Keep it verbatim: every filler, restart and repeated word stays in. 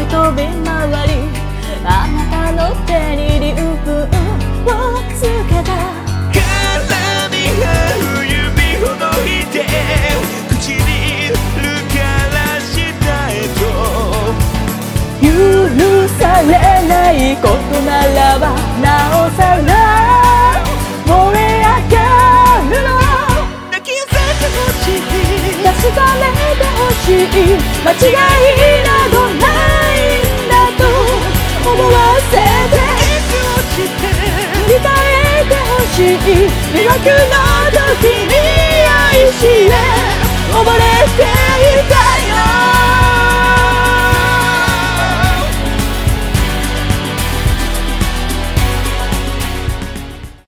飛び回り、あなたの手にリュックをつけた。 絡み合う指ほどいて口にいるからしたいと。 許されないことならばなおさら燃え上がるの。 抱き寄せてほしい、 確かめてほしい、間違いなどないんだと思わせて、振り返ってほしい、魅惑の時に愛しへ溺れていた。